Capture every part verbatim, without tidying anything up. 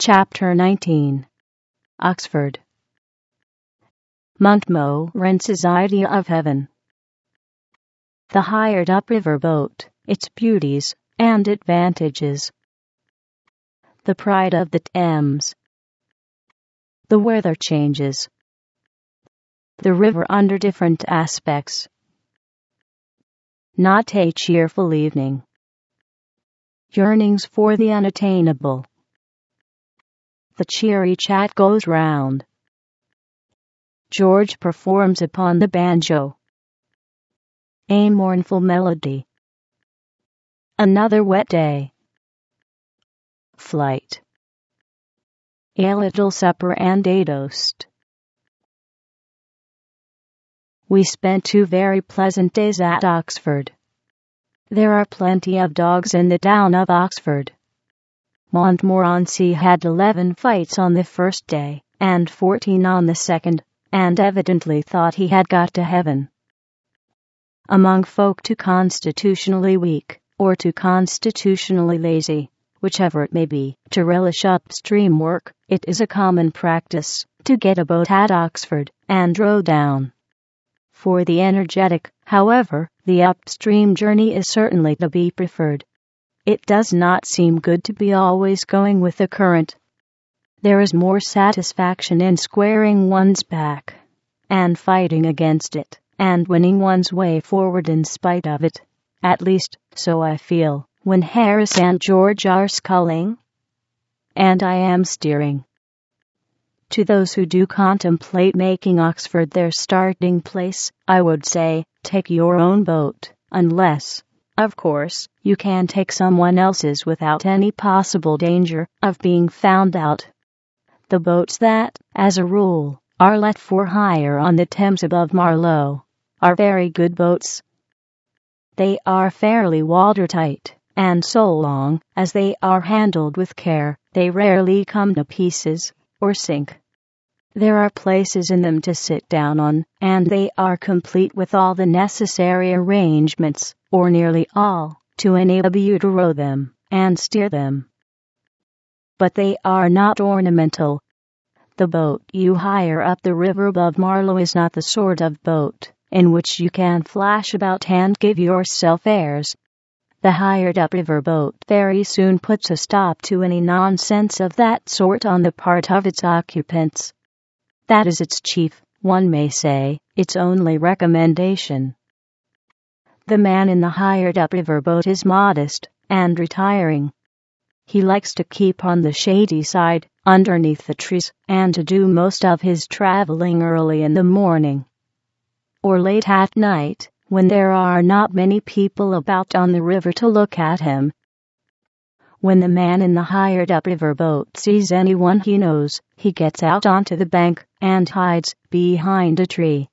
Chapter nineteen. Oxford. Montmorency's idea of heaven. The hired upriver boat, its beauties and advantages. The pride of the Thames. The weather changes. The river under different aspects. Not a cheerful evening. Yearnings for the unattainable. The cheery chat goes round. George performs upon the banjo. A mournful melody. Another wet day. Flight. A little supper and a toast. We spent two very pleasant days at Oxford. There are plenty of dogs in the town of Oxford. Montmorency had eleven fights on the first day, and fourteen on the second, and evidently thought he had got to heaven. Among folk too constitutionally weak, or too constitutionally lazy, whichever it may be, to relish upstream work, it is a common practice to get a boat at Oxford and row down. For the energetic, however, the upstream journey is certainly to be preferred. It does not seem good to be always going with the current. There is more satisfaction in squaring one's back, and fighting against it, and winning one's way forward in spite of it. At least, so I feel, when Harris and George are sculling, and I am steering. To those who do contemplate making Oxford their starting place, I would say, take your own boat, unless, of course, you can take someone else's without any possible danger of being found out. The boats that, as a rule, are let for hire on the Thames above Marlow are very good boats. They are fairly watertight, and so long as they are handled with care, they rarely come to pieces or sink. There are places in them to sit down on, and they are complete with all the necessary arrangements, or nearly all, to enable you to row them and steer them. But they are not ornamental. The boat you hire up the river above Marlow is not the sort of boat in which you can flash about and give yourself airs. The hired upriver boat very soon puts a stop to any nonsense of that sort on the part of its occupants. That is its chief, one may say, its only recommendation. The man in the hired upriver boat is modest and retiring. He likes to keep on the shady side, underneath the trees, and to do most of his traveling early in the morning, or late at night, when there are not many people about on the river to look at him. When the man in the hired upriver boat sees anyone he knows, he gets out onto the bank and hides behind a tree.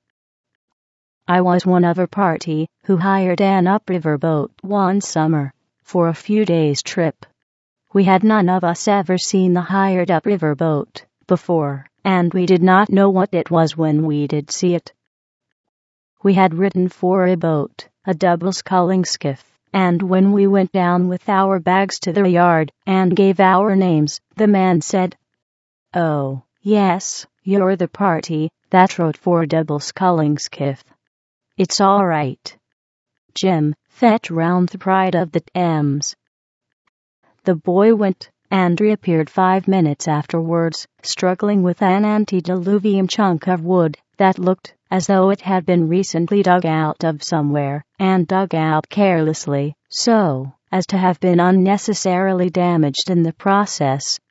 I was one of a party who hired an upriver boat one summer for a few days' trip. We had none of us ever seen the hired upriver boat before, and we did not know what it was when we did see it. We had written for a boat, a double sculling skiff, and when we went down with our bags to the yard and gave our names, the man said, "Oh, yes, you're the party that wrote for a double sculling skiff. It's all right. Jim, fetch round the Pride of the Thames." The boy went, and reappeared five minutes afterwards, struggling with an antediluvian chunk of wood that looked as though it had been recently dug out of somewhere, and dug out carelessly, so as to have been unnecessarily damaged in the process.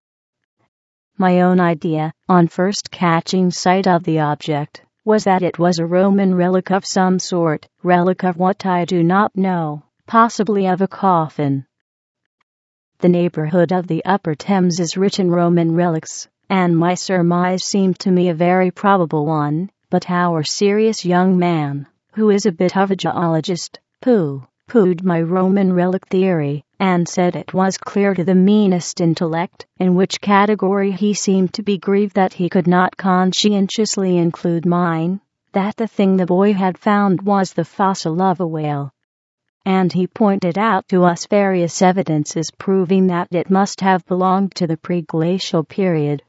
My own idea, on first catching sight of the object, was that it was a Roman relic of some sort, relic of what I do not know, possibly of a coffin. The neighborhood of the Upper Thames is rich in Roman relics, and my surmise seemed to me a very probable one, but our serious young man, who is a bit of a geologist, pooh-poohed my Roman relic theory, and said it was clear to the meanest intellect, in which category he seemed to be grieved that he could not conscientiously include mine, that the thing the boy had found was the fossil of a whale. and he pointed out to us various evidences proving that it must have belonged to the pre-glacial period.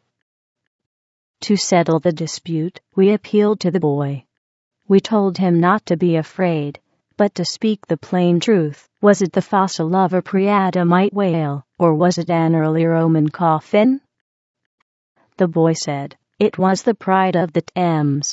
To settle the dispute, we appealed to the boy. We told him not to be afraid, but to speak the plain truth. Was it the fossil of a pre-Adamite whale, or was it an early Roman coffin? The boy said, it was the pride of the Thames.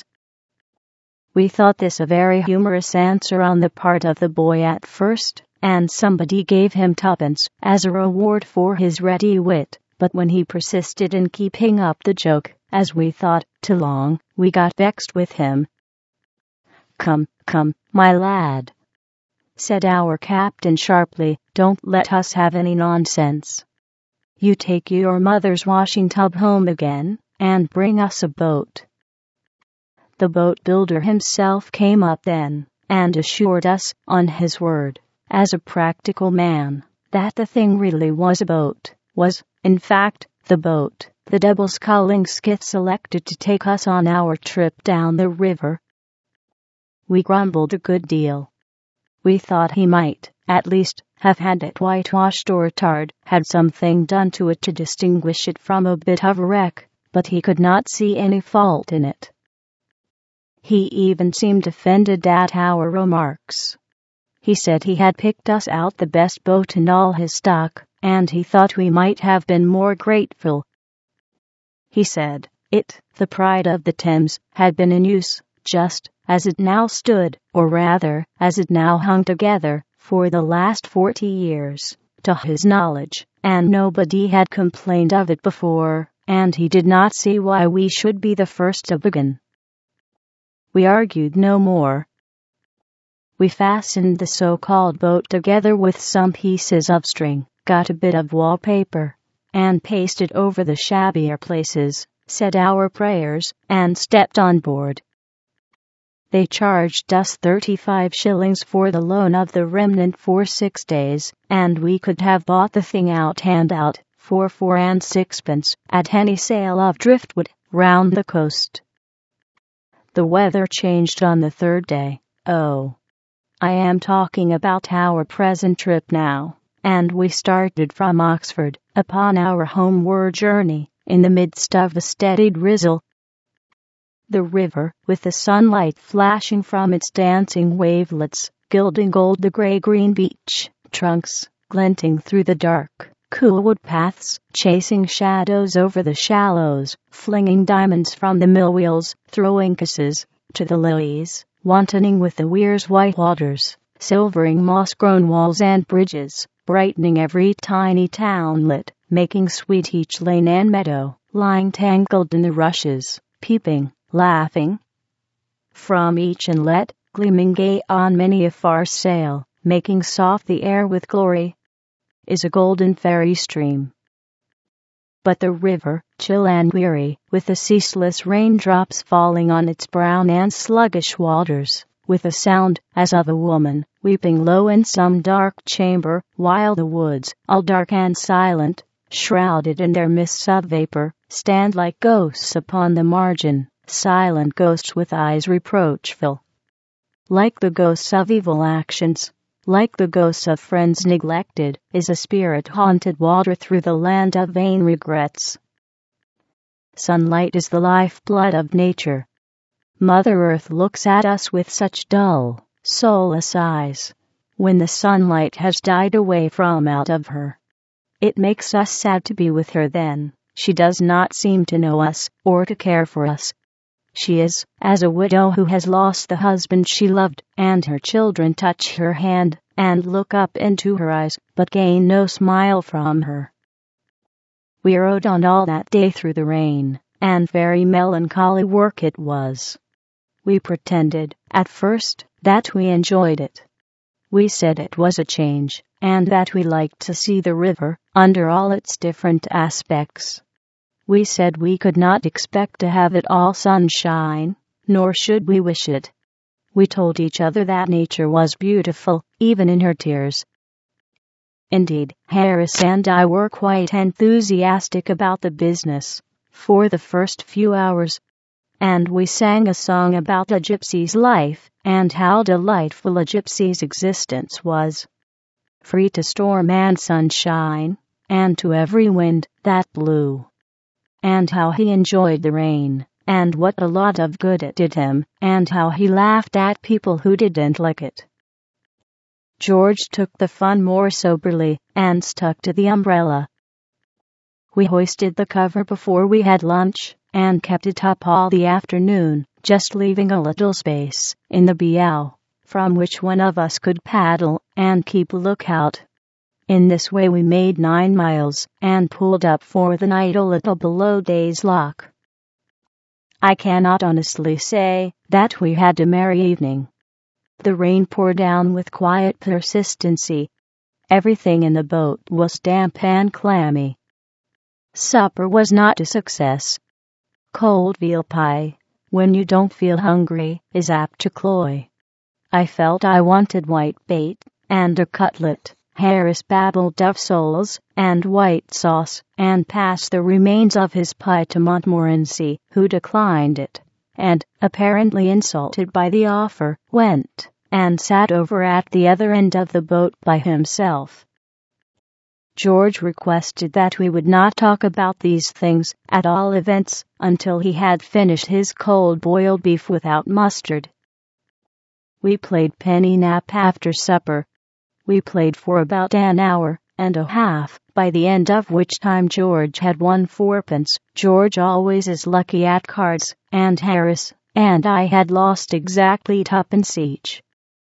We thought this a very humorous answer on the part of the boy at first, and somebody gave him tuppence as a reward for his ready wit, but when he persisted in keeping up the joke, as we thought, too long, we got vexed with him. Come, come, my lad, said our captain sharply, don't let us have any nonsense. You take your mother's washing tub home again, and bring us a boat. The boat builder himself came up then, and assured us, on his word, as a practical man, that the thing really was a boat, was, in fact, the boat, the double-sculling skiff selected to take us on our trip down the river. We grumbled a good deal. We thought he might, at least, have had it whitewashed or tarred, had something done to it to distinguish it from a bit of a wreck, but he could not see any fault in it. He even seemed offended at our remarks. He said he had picked us out the best boat in all his stock, and he thought we might have been more grateful. He said, it, the pride of the Thames, had been in use, just as it now stood, or rather, as it now hung together, for the last forty years, to his knowledge, and nobody had complained of it before, and he did not see why we should be the first to begin. We argued no more. We fastened the so-called boat together with some pieces of string, got a bit of wallpaper, and pasted over the shabbier places, said our prayers, and stepped on board. They charged us thirty-five shillings for the loan of the Remnant for six days, and we could have bought the thing out and out, for four and sixpence, at any sale of driftwood, round the coast. The weather changed on the third day. Oh, I am talking about our present trip now, and we started from Oxford, upon our homeward journey, in the midst of a steady drizzle. The river, with the sunlight flashing from its dancing wavelets, gilding gold the grey-green beach trunks, glinting through the dark, cool wood paths, chasing shadows over the shallows, flinging diamonds from the mill wheels, throwing kisses to the lilies, wantoning with the Weir's white waters, silvering moss-grown walls and bridges, brightening every tiny townlet, making sweet each lane and meadow, lying tangled in the rushes, peeping, laughing from each inlet, gleaming gay on many a far sail, making soft the air with glory, is a golden fairy stream. But the river, chill and weary, with the ceaseless raindrops falling on its brown and sluggish waters, with a sound as of a woman weeping low in some dark chamber, while the woods, all dark and silent, shrouded in their mists of vapor, stand like ghosts upon the margin, silent ghosts with eyes reproachful, like the ghosts of evil actions. Like the ghosts of friends neglected, is a spirit-haunted water through the land of vain regrets. Sunlight is the lifeblood of nature. Mother Earth looks at us with such dull, soulless eyes. When the sunlight has died away from out of her, it makes us sad to be with her then. She does not seem to know us, or to care for us. She is, as a widow who has lost the husband she loved, and her children touch her hand, and look up into her eyes, but gain no smile from her. We rode on all that day through the rain, and very melancholy work it was. We pretended, at first, that we enjoyed it. We said it was a change, and that we liked to see the river, under all its different aspects. We said we could not expect to have it all sunshine, nor should we wish it. We told each other that nature was beautiful, even in her tears. Indeed, Harris and I were quite enthusiastic about the business, for the first few hours. and we sang a song about a gypsy's life, and how delightful a gypsy's existence was. Free to storm and sunshine, and to every wind that blew. And how he enjoyed the rain, and what a lot of good it did him, and how he laughed at people who didn't like it. George took the fun more soberly, and stuck to the umbrella. We hoisted the cover before we had lunch, and kept it up all the afternoon, just leaving a little space in the bow, from which one of us could paddle and keep a lookout. In this way we made nine miles, and pulled up for the night a little below Day's Lock. I cannot honestly say that we had a merry evening. The rain poured down with quiet persistency. Everything in the boat was damp and clammy. Supper was not a success. Cold veal pie, when you don't feel hungry, is apt to cloy. I felt I wanted white bait, and a cutlet. Harris babbled of soles and white sauce, and passed the remains of his pie to Montmorency, who declined it, and, apparently insulted by the offer, went and sat over at the other end of the boat by himself. George requested that we would not talk about these things, at all events, until he had finished his cold-boiled beef without mustard. We played penny nap after supper. We played for about an hour and a half, by the end of which time George had won fourpence. George always is lucky at cards, and Harris and I had lost exactly twopence each.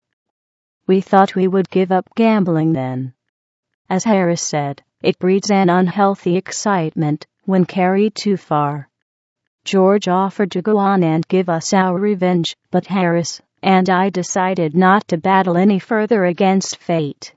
We thought we would give up gambling then. As Harris said, it breeds an unhealthy excitement when carried too far. George offered to go on and give us our revenge, but Harris and I decided not to battle any further against fate.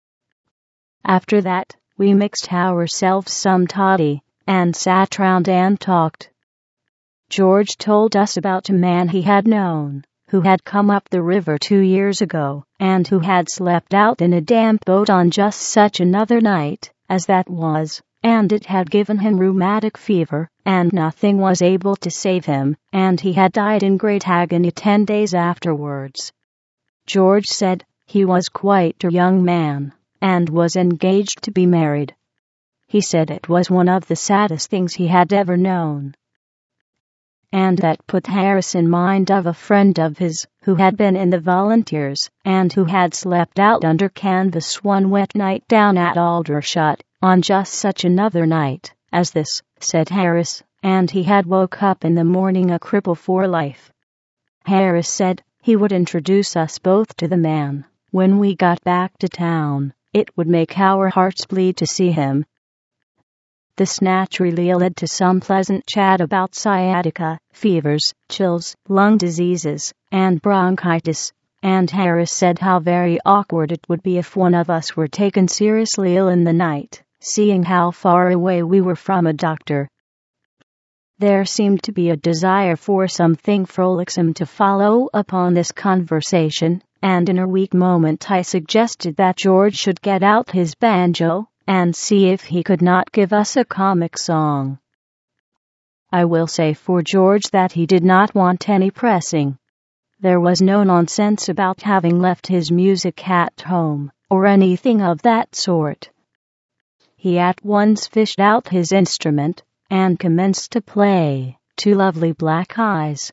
After that, we mixed ourselves some toddy, and sat round and talked. George told us about a man he had known, who had come up the river two years ago, and who had slept out in a damp boat on just such another night as that was, and it had given him rheumatic fever, and nothing was able to save him, and he had died in great agony ten days afterwards. George said he was quite a young man, and was engaged to be married. He said it was one of the saddest things he had ever known. And that put Harris in mind of a friend of his, who had been in the volunteers, and who had slept out under canvas one wet night down at Aldershot, on just such another night as this, said Harris, and he had woke up in the morning a cripple for life. Harris said he would introduce us both to the man when we got back to town. It would make our hearts bleed to see him. This naturally led to some pleasant chat about sciatica, fevers, chills, lung diseases, and bronchitis, and Harris said how very awkward it would be if one of us were taken seriously ill in the night, seeing how far away we were from a doctor. There seemed to be a desire for something frolicsome to follow upon this conversation, and in a weak moment I suggested that George should get out his banjo and see if he could not give us a comic song. I will say for George that he did not want any pressing. There was no nonsense about having left his music at home, or anything of that sort. He at once fished out his instrument, and commenced to play "Two Lovely Black Eyes."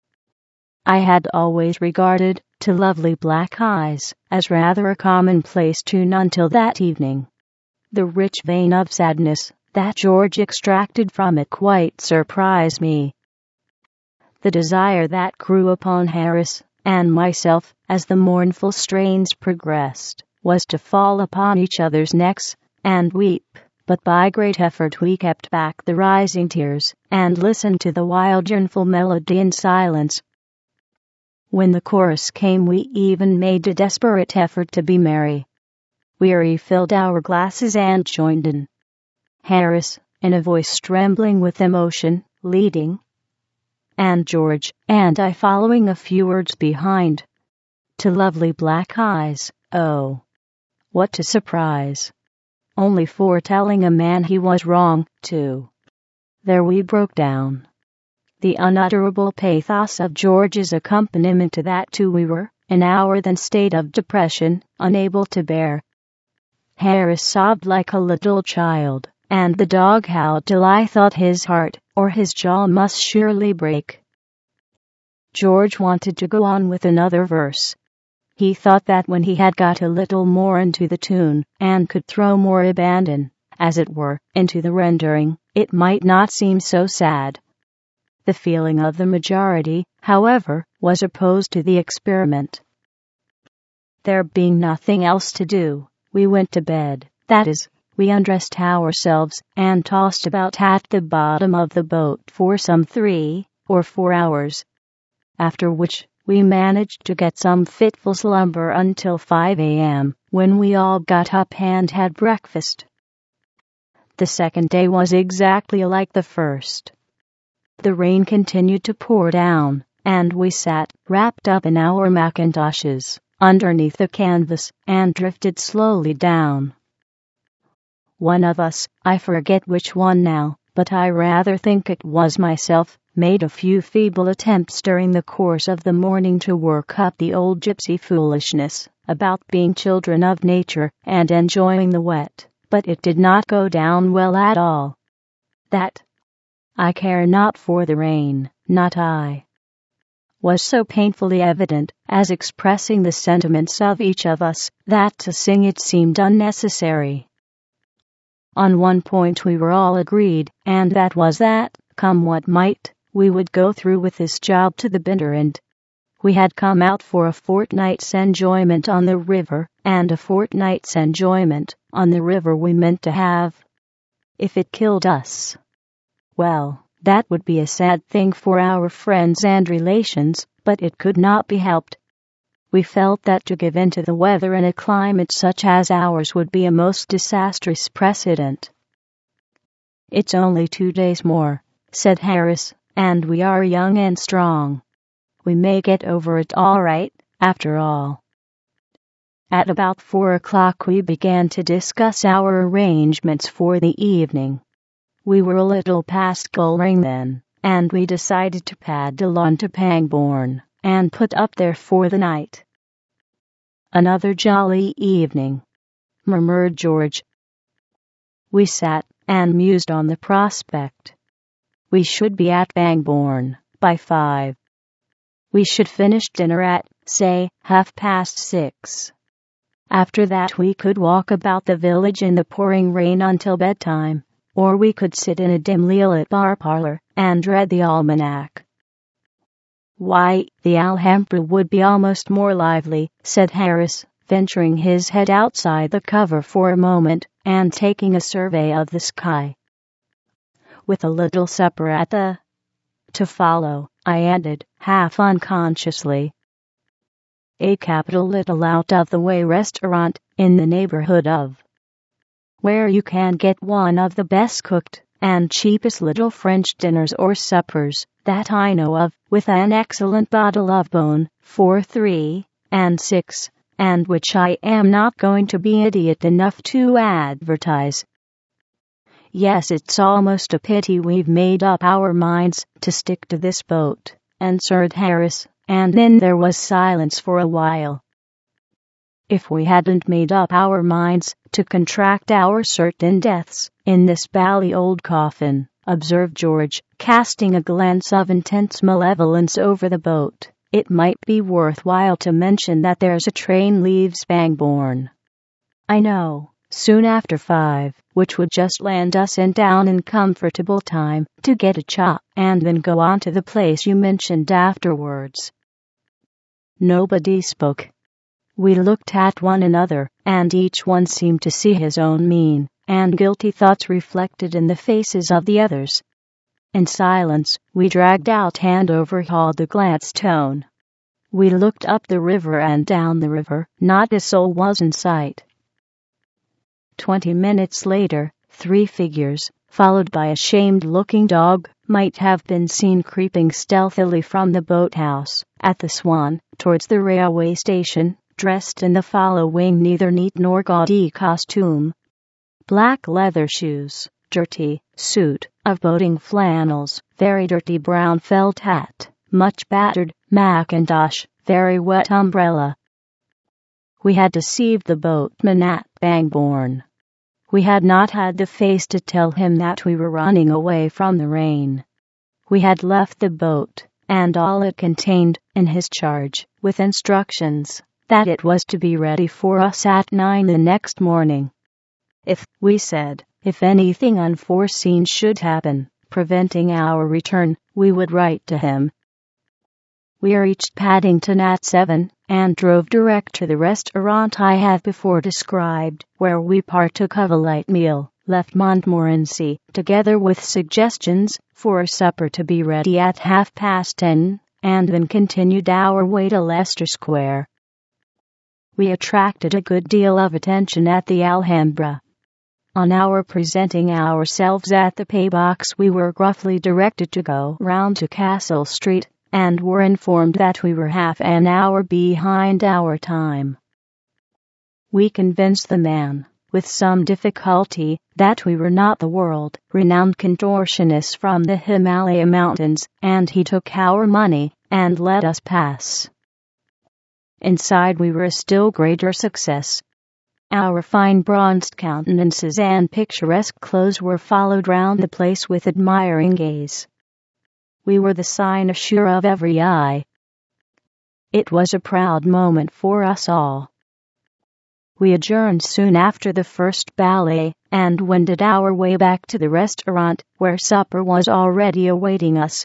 I had always regarded "Two Lovely Black Eyes" as rather a commonplace tune until that evening. The rich vein of sadness that George extracted from it quite surprised me. The desire that grew upon Harris and myself as the mournful strains progressed was to fall upon each other's necks and weep, but by great effort we kept back the rising tears and listened to the wild yearnful melody in silence. When the chorus came, we even made a desperate effort to be merry. We refilled our glasses and joined in. Harris, in a voice trembling with emotion, leading, and George and I following a few words behind. "Two lovely black eyes, oh, what a surprise! Only for telling a man he was wrong, too." There we broke down. The unutterable pathos of George's accompaniment to that too we were, an hour then state of depression, unable to bear. Harris sobbed like a little child, and the dog howled till I thought his heart, or his jaw must surely break. George wanted to go on with another verse. He thought that when he had got a little more into the tune, and could throw more abandon, as it were, into the rendering, it might not seem so sad. The feeling of the majority, however, was opposed to the experiment. There being nothing else to do, we went to bed, that is, we undressed ourselves, and tossed about at the bottom of the boat for some three or four hours, after which we managed to get some fitful slumber until five a.m., when we all got up and had breakfast. The second day was exactly like the first. The rain continued to pour down, and we sat, wrapped up in our mackintoshes, underneath the canvas, and drifted slowly down. One of us, I forget which one now, but I rather think it was myself, made a few feeble attempts during the course of the morning to work up the old gypsy foolishness about being children of nature and enjoying the wet, but it did not go down well at all. That I care not for the rain, not I, was so painfully evident, as expressing the sentiments of each of us, that to sing it seemed unnecessary. On one point we were all agreed, and that was that, come what might, we would go through with this job to the bitter end. We had come out for a fortnight's enjoyment on the river, and a fortnight's enjoyment on the river we meant to have. If it killed us, well, that would be a sad thing for our friends and relations, but it could not be helped. We felt that to give in to the weather in a climate such as ours would be a most disastrous precedent. "It's only two days more," said Harris, "and we are young and strong. We may get over it all right, after all." At about four o'clock we began to discuss our arrangements for the evening. We were a little past Goring then, and we decided to paddle on to Pangbourne, and put up there for the night. "Another jolly evening," murmured George. We sat and mused on the prospect. We should be at Pangbourne by five. We should finish dinner at, say, half past six. After that we could walk about the village in the pouring rain until bedtime, or we could sit in a dimly lit bar parlor and read the almanac. "Why, the Alhambra would be almost more lively," said Harris, venturing his head outside the cover for a moment, and taking a survey of the sky. "With a little supper at the to follow," I added, half unconsciously. "A capital little out-of-the-way restaurant in the neighborhood of where you can get one of the best cooked and cheapest little French dinners or suppers that I know of, with an excellent bottle of Beaune for three and six, and which I am not going to be idiot enough to advertise." "Yes, it's almost a pity we've made up our minds to stick to this boat," answered Harris, and then there was silence for a while. "If we hadn't made up our minds to contract our certain deaths in this bally old coffin," observed George, casting a glance of intense malevolence over the boat, "it might be worthwhile to mention that there's a train leaves Pangbourne, I know, soon after five, which would just land us in town in comfortable time to get a chop and then go on to the place you mentioned afterwards." Nobody spoke. We looked at one another, and each one seemed to see his own mean and guilty thoughts reflected in the faces of the others. In silence, we dragged out and overhauled the Gladstone. We looked up the river and down the river. Not a soul was in sight. Twenty minutes later, three figures, followed by a shamed-looking dog, might have been seen creeping stealthily from the boathouse at the Swan towards the railway station, dressed in the following neither neat nor gaudy costume: black leather shoes, dirty suit, of boating flannels, very dirty brown felt hat, much battered mackintosh, very wet umbrella. We had deceived the boatman at Bangbourne. We had not had the face to tell him that we were running away from the rain. We had left the boat, and all it contained, in his charge, with instructions that it was to be ready for us at nine the next morning. If, we said, if anything unforeseen should happen, preventing our return, we would write to him. We reached Paddington at seven, and drove direct to the restaurant I have before described, where we partook of a light meal, left Montmorency, together with suggestions for supper to be ready at half past ten, and then continued our way to Leicester Square. We attracted a good deal of attention at the Alhambra. On our presenting ourselves at the pay-box, we were gruffly directed to go round to Castle Street, and were informed that we were half an hour behind our time. We convinced the man, with some difficulty, that we were not the world-renowned contortionists from the Himalaya mountains, and he took our money and let us pass. Inside we were a still greater success. Our fine bronzed countenances and picturesque clothes were followed round the place with admiring gaze. We were the cynosure of every eye. It was a proud moment for us all. We adjourned soon after the first ballet, and wended our way back to the restaurant, where supper was already awaiting us.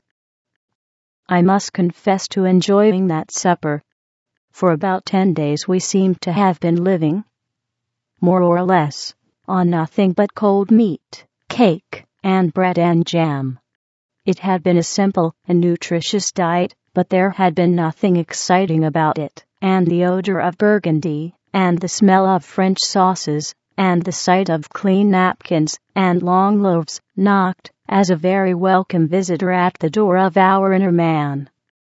I must confess to enjoying that supper. For about ten days we seemed to have been living, more or less, on nothing but cold meat, cake, and bread and jam. It had been a simple and nutritious diet, but there had been nothing exciting about it, and the odor of Burgundy, and the smell of French sauces, and the sight of clean napkins and long loaves, knocked, as a very welcome visitor at the door of our inner man.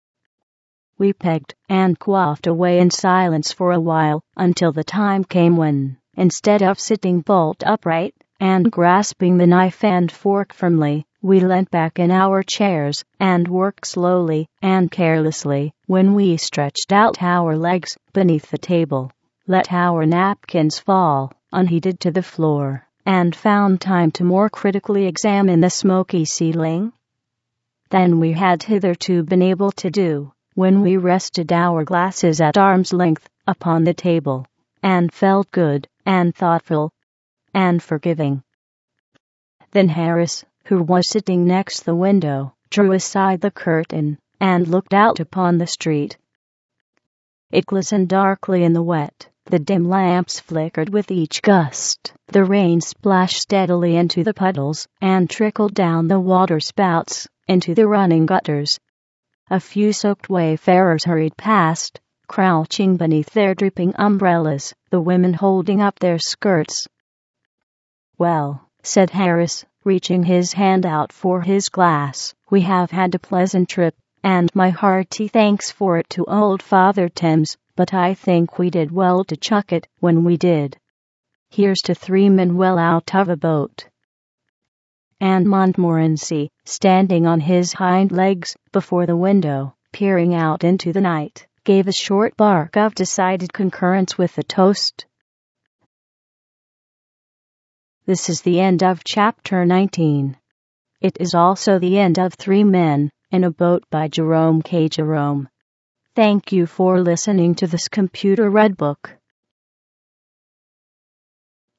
We pegged and quaffed away in silence for a while, until the time came when, instead of sitting bolt upright, and grasping the knife and fork firmly, we leant back in our chairs, and worked slowly and carelessly, when we stretched out our legs beneath the table, let our napkins fall, unheeded, to the floor, and found time to more critically examine the smoky ceiling than we had hitherto been able to do, when we rested our glasses at arm's length upon the table, and felt good, and thoughtful, and forgiving. Then Harris, who was sitting next the window, drew aside the curtain, and looked out upon the street. It glistened darkly in the wet, the dim lamps flickered with each gust, the rain splashed steadily into the puddles, and trickled down the water-spouts, into the running gutters. A few soaked wayfarers hurried past, crouching beneath their dripping umbrellas, the women holding up their skirts. "Well," said Harris, reaching his hand out for his glass, "we have had a pleasant trip, and my hearty thanks for it to old Father Thames, but I think we did well to chuck it when we did. Here's to three men well out of a boat." And Montmorency, standing on his hind legs before the window, peering out into the night, gave a short bark of decided concurrence with the toast. This is the end of chapter nineteen. It is also the end of Three Men in a Boat by Jerome K. Jerome. Thank you for listening to this computer read book.